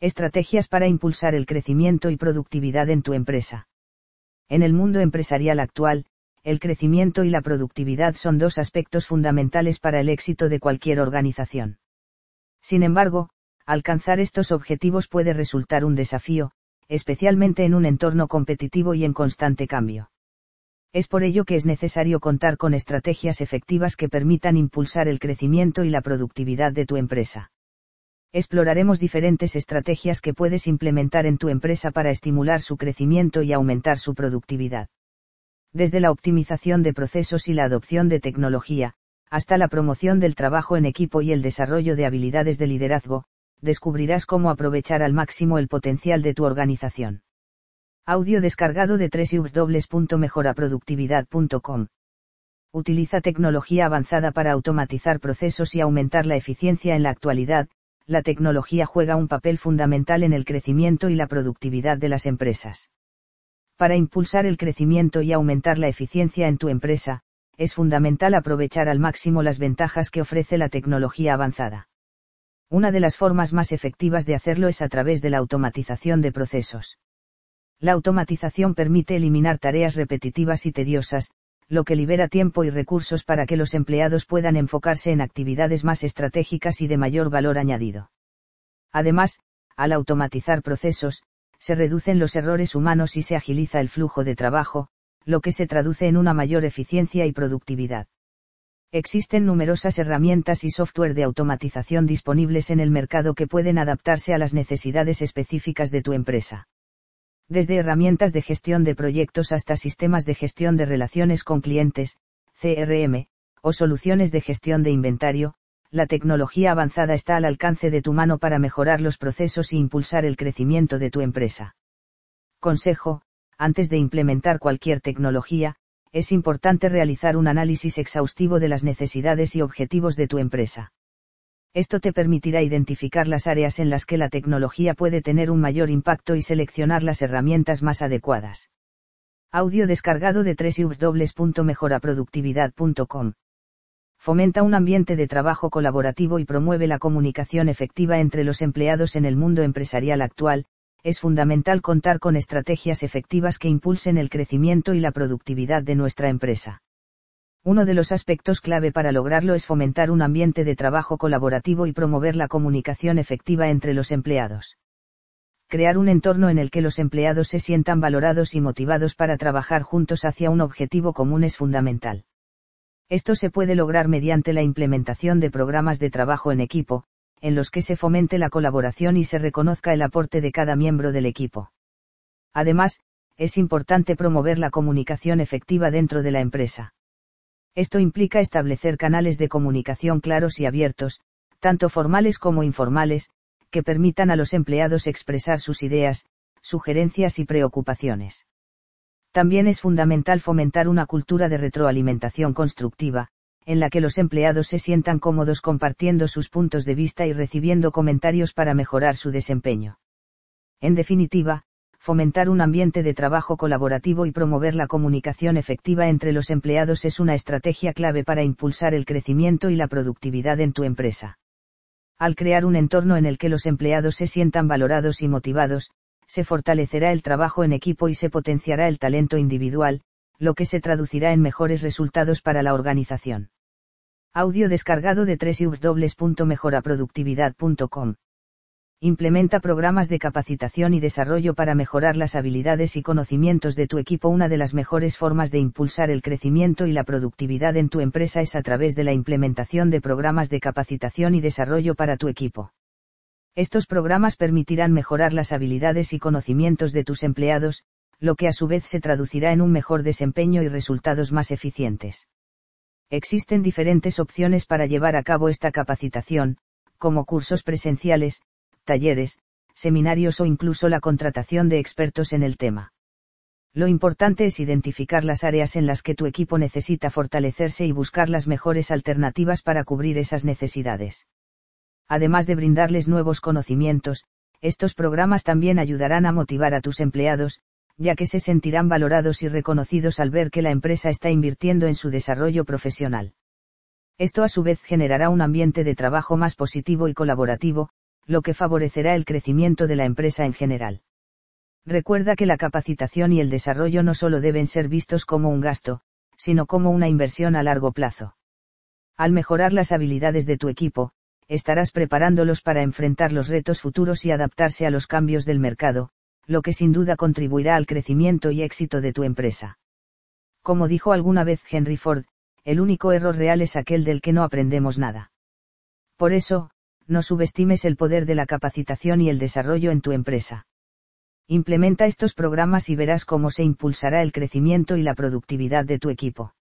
Estrategias para impulsar el crecimiento y productividad en tu empresa. En el mundo empresarial actual, el crecimiento y la productividad son dos aspectos fundamentales para el éxito de cualquier organización. Sin embargo, alcanzar estos objetivos puede resultar un desafío, especialmente en un entorno competitivo y en constante cambio. Es por ello que es necesario contar con estrategias efectivas que permitan impulsar el crecimiento y la productividad de tu empresa. Exploraremos diferentes estrategias que puedes implementar en tu empresa para estimular su crecimiento y aumentar su productividad. Desde la optimización de procesos y la adopción de tecnología, hasta la promoción del trabajo en equipo y el desarrollo de habilidades de liderazgo, descubrirás cómo aprovechar al máximo el potencial de tu organización. Audio descargado de www.mejoraproductividad.com. Utiliza tecnología avanzada para automatizar procesos y aumentar la eficiencia. En la actualidad, la tecnología juega un papel fundamental en el crecimiento y la productividad de las empresas. Para impulsar el crecimiento y aumentar la eficiencia en tu empresa, es fundamental aprovechar al máximo las ventajas que ofrece la tecnología avanzada. Una de las formas más efectivas de hacerlo es a través de la automatización de procesos. La automatización permite eliminar tareas repetitivas y tediosas, lo que libera tiempo y recursos para que los empleados puedan enfocarse en actividades más estratégicas y de mayor valor añadido. Además, al automatizar procesos, se reducen los errores humanos y se agiliza el flujo de trabajo, lo que se traduce en una mayor eficiencia y productividad. Existen numerosas herramientas y software de automatización disponibles en el mercado que pueden adaptarse a las necesidades específicas de tu empresa. Desde herramientas de gestión de proyectos hasta sistemas de gestión de relaciones con clientes, CRM, o soluciones de gestión de inventario, la tecnología avanzada está al alcance de tu mano para mejorar los procesos e impulsar el crecimiento de tu empresa. Consejo: antes de implementar cualquier tecnología, es importante realizar un análisis exhaustivo de las necesidades y objetivos de tu empresa. Esto te permitirá identificar las áreas en las que la tecnología puede tener un mayor impacto y seleccionar las herramientas más adecuadas. Audio descargado de www.mejoraproductividad.com. Fomenta un ambiente de trabajo colaborativo y promueve la comunicación efectiva entre los empleados. En el mundo empresarial actual, es fundamental contar con estrategias efectivas que impulsen el crecimiento y la productividad de nuestra empresa. Uno de los aspectos clave para lograrlo es fomentar un ambiente de trabajo colaborativo y promover la comunicación efectiva entre los empleados. Crear un entorno en el que los empleados se sientan valorados y motivados para trabajar juntos hacia un objetivo común es fundamental. Esto se puede lograr mediante la implementación de programas de trabajo en equipo, en los que se fomente la colaboración y se reconozca el aporte de cada miembro del equipo. Además, es importante promover la comunicación efectiva dentro de la empresa. Esto implica establecer canales de comunicación claros y abiertos, tanto formales como informales, que permitan a los empleados expresar sus ideas, sugerencias y preocupaciones. También es fundamental fomentar una cultura de retroalimentación constructiva, en la que los empleados se sientan cómodos compartiendo sus puntos de vista y recibiendo comentarios para mejorar su desempeño. En definitiva, fomentar un ambiente de trabajo colaborativo y promover la comunicación efectiva entre los empleados es una estrategia clave para impulsar el crecimiento y la productividad en tu empresa. Al crear un entorno en el que los empleados se sientan valorados y motivados, se fortalecerá el trabajo en equipo y se potenciará el talento individual, lo que se traducirá en mejores resultados para la organización. Audio descargado de www.mejoraproductividad.com. Implementa programas de capacitación y desarrollo para mejorar las habilidades y conocimientos de tu equipo. Una de las mejores formas de impulsar el crecimiento y la productividad en tu empresa es a través de la implementación de programas de capacitación y desarrollo para tu equipo. Estos programas permitirán mejorar las habilidades y conocimientos de tus empleados, lo que a su vez se traducirá en un mejor desempeño y resultados más eficientes. Existen diferentes opciones para llevar a cabo esta capacitación, como cursos presenciales, talleres, seminarios o incluso la contratación de expertos en el tema. Lo importante es identificar las áreas en las que tu equipo necesita fortalecerse y buscar las mejores alternativas para cubrir esas necesidades. Además de brindarles nuevos conocimientos, estos programas también ayudarán a motivar a tus empleados, ya que se sentirán valorados y reconocidos al ver que la empresa está invirtiendo en su desarrollo profesional. Esto a su vez generará un ambiente de trabajo más positivo y colaborativo, lo que favorecerá el crecimiento de la empresa en general. Recuerda que la capacitación y el desarrollo no solo deben ser vistos como un gasto, sino como una inversión a largo plazo. Al mejorar las habilidades de tu equipo, estarás preparándolos para enfrentar los retos futuros y adaptarse a los cambios del mercado, lo que sin duda contribuirá al crecimiento y éxito de tu empresa. Como dijo alguna vez Henry Ford, el único error real es aquel del que no aprendemos nada. Por eso, no subestimes el poder de la capacitación y el desarrollo en tu empresa. Implementa estos programas y verás cómo se impulsará el crecimiento y la productividad de tu equipo.